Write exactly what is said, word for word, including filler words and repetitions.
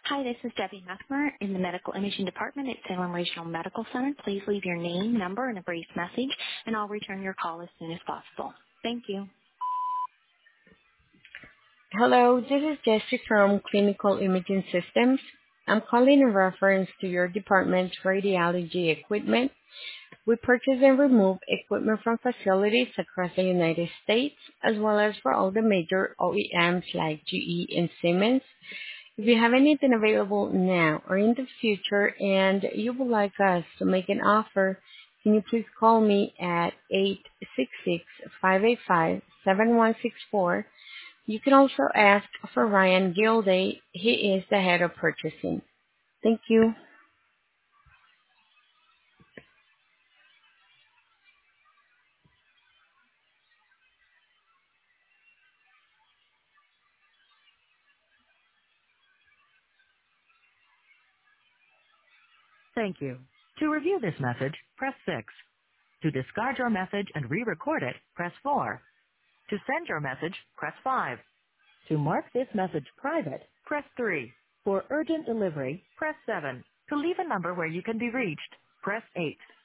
Hi, this is Debbie Messmer in the Medical Imaging Department at Salem Regional Medical Center. Please leave your name, number, and a brief message, and I'll return your call as soon as possible. Thank you. Hello, this is Jessie from Clinical Imaging Systems. I'm calling in reference to your department's radiology equipment. We purchase and remove equipment from facilities across the United States, as well as for all the major O E Ms like G E and Siemens. If you have anything available now or in the future and you would like us to make an offer, can you please call me at eight six six, five eight five, seven one six four. You can also ask for Ryan Gilday. He is the head of purchasing. Thank you. Thank you. To review this message, press six. To discard your message and re-record it, press four. To send your message, press five. To mark this message private, press three. For urgent delivery, press seven. To leave a number where you can be reached, press eight.